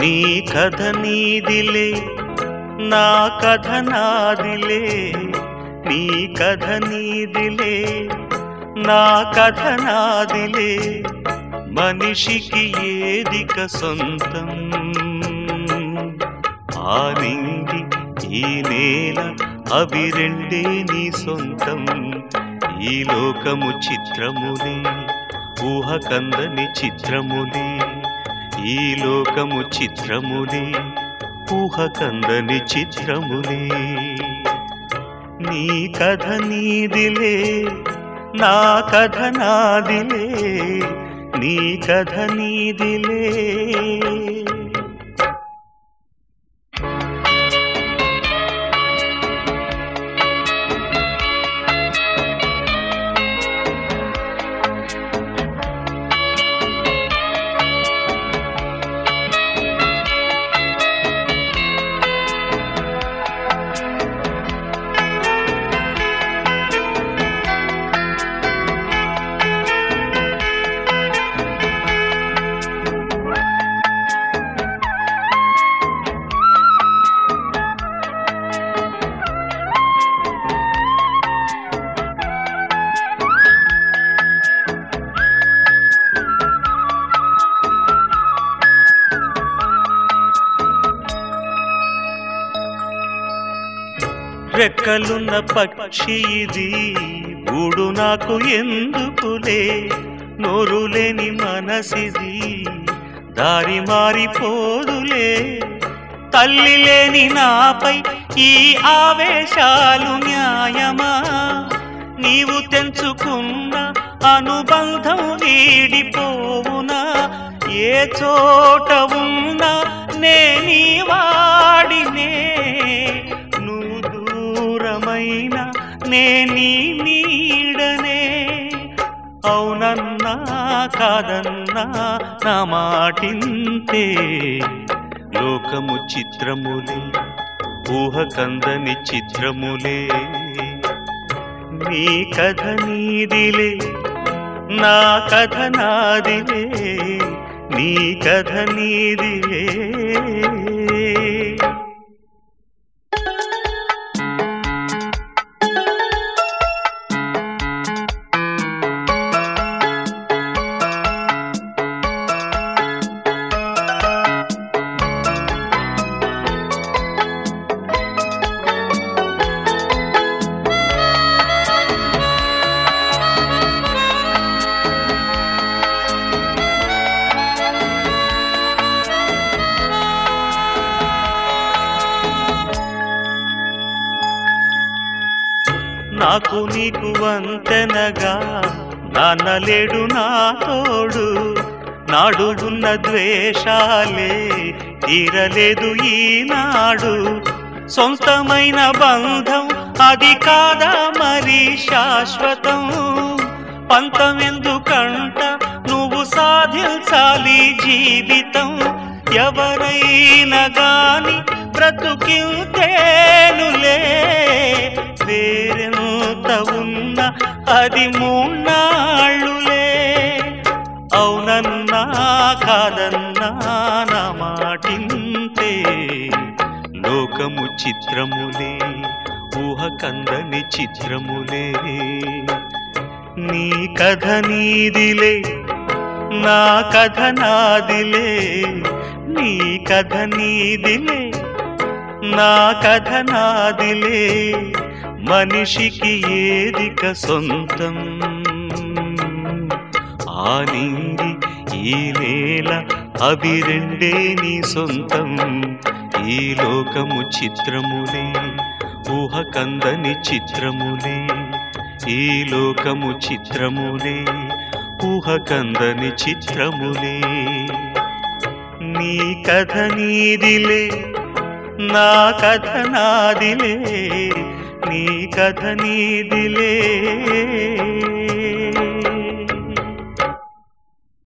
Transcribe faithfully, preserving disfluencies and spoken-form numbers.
నీ కథ నీదిలే నా కథ నాదిలే నీ కథ నీదిలే నా కథ నాదిలే మనిషికి ఏదిక సొంతం ఆ నింగి ఈ నేల అవి రెండే నీ సొంతం ఈ లోకము చిత్రములే ఊహ కందని చిత్రములే ఈ లోకము చిత్రములే ఊహ కందని చిత్రములే నీ కథ నీదిలే నా కథ నాదిలే నీ కథ నీదిలే రెక్కలున్న పక్షి ఇది గూడు నాకు ఎందుకులే నోరులేని మనసిది దారి మారిపోదులే తల్లి లేని నాపై ఈ ఆవేశాలు న్యాయమా నీవు తెంచుకున్న అనుబంధం వీడిపోవునా ఏ చోట ఉన్నా నేనీ వాడినే నేనీ నీడనే అవునన్నా కాదన్నా నా మాటింతే లోకము చిత్రములే ఊహ కందని చిత్రములే నీ కథ నీదిలే నా కథ నాదిలే నీ కథ నీదిలే నాకు నీకు వంతెనగా నాన్నలేడు నా తోడు నాడు ఉన్న ద్వేషాలే తీరలేదు ఈనాడు సొంతమైన బంధం అది కాదా మరి శాశ్వతం పంతమెందుకంట నువ్వు సాధించాలి జీవితం ఎవరైనా గాని బ్రతుకింతేనులే వేరెంత ఉన్నా అది మూన్నాళ్ళులే అవునన్నా కాదన్నా నా మాటింతే లోకము చిత్రములే ఊహ కందని చిత్రములే నీ కథ నీదిలే నా కథ నాదిలే నీ కథ నీదిలే నా కథ నాదిలే మనిషికి ఏదిక సొంతం ఆ నింగి ఈ నేల అవి రెండే నీ సొంతం ఈ లోకము చిత్రములే ఊహ కందని చిత్రములే ఈ లోకము చిత్రములే ఊహ కందని చిత్రములే నీ కథ నీదిలే నా కథ నాదిలే నీ కథ నీదిలే